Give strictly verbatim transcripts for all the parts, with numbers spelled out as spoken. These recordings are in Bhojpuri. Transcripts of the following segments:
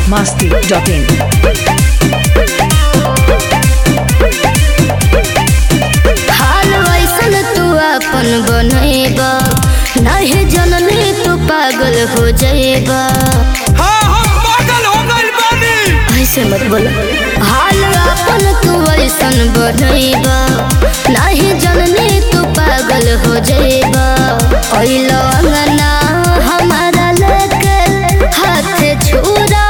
masti dot in. हाल वैसन तू अपन बनैबा, नहीं जननी तू पागल हो जाएबा। हाँ हम पागल हो गइल बानी। ऐसे मत बोला। हाल अपन तू वैसन बनैबा, नहीं जननी तू पागल हो जाएबा। ओइलो अंगना हमारा लेके हाथ छुरा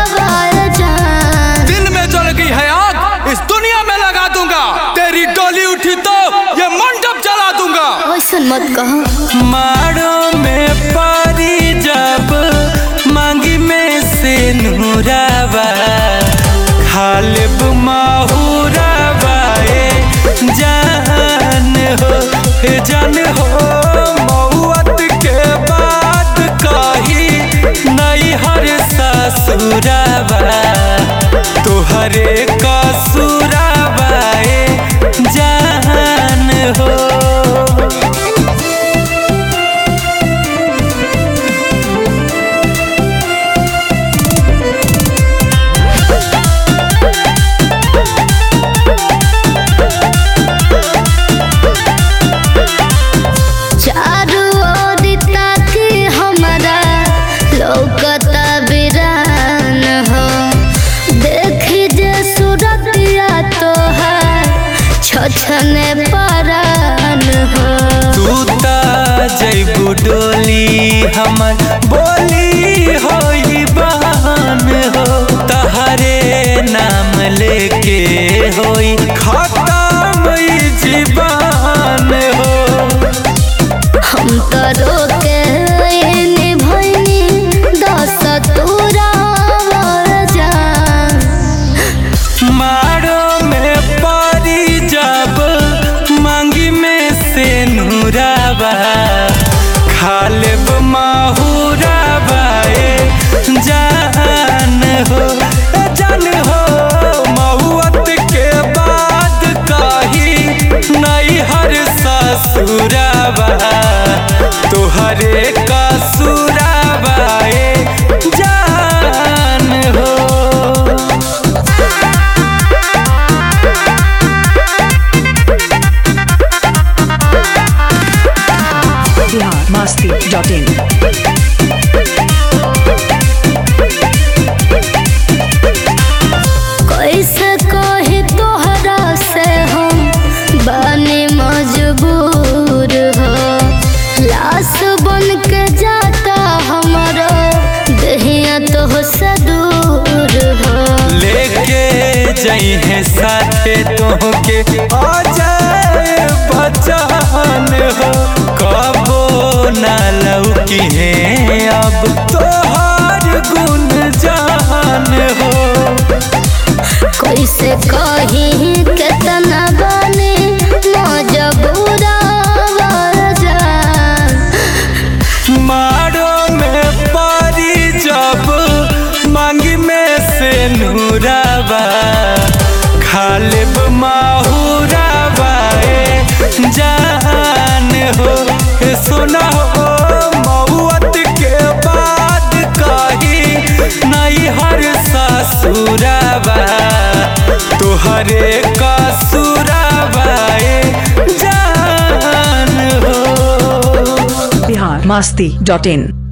जान। दिल में जल गई है आग, इस दुनिया में लगा दूंगा। तेरी डोली उठी तो ये मंडप जला दूंगा। वैसन मत कहो। मारो में पारी जब मांगी में से नूरावा, खालिब माहूरावा ए जान हो ए जान हो। मौत के बाद कही नहीं हर ससुरावा, तोहरे कसूरावा ए जान हो। छने परान हो तू ता जैबू डोली हमर बोली होई बहान हो। तहरे नाम लेके होई खत्म ई जीवन हो। हम तो रोके निभैनी दस तोरा जान। मारो में पारी जब मांगी में से नूरावा, खालिब माहूरावा ए जान हो ए जान हो। मौत के बाद कही नहीं हर ससुरावा, तोहरे कसूरावा ए जान हो। masti dot in. कैसे कही तोहरा से हम बने मजबूर हो। लाश बन के जाता हमारा दहिया तो से दूर हो। लेके जइहे साथे तोहके आ जाए बचान हो। कबो ना लौकी है अब तोहार गुन जान हो। कैसे कही कितना बने मजबूरा जान। मारो में पारी जब मांगी में से नूरावा, खालिब माहूरावा ए जान हो ए सोना हो। मौत के बाद कही नहीं हर ससुरावा, तोहरे कसूरावा ए जान हो। Bihar masti dot in.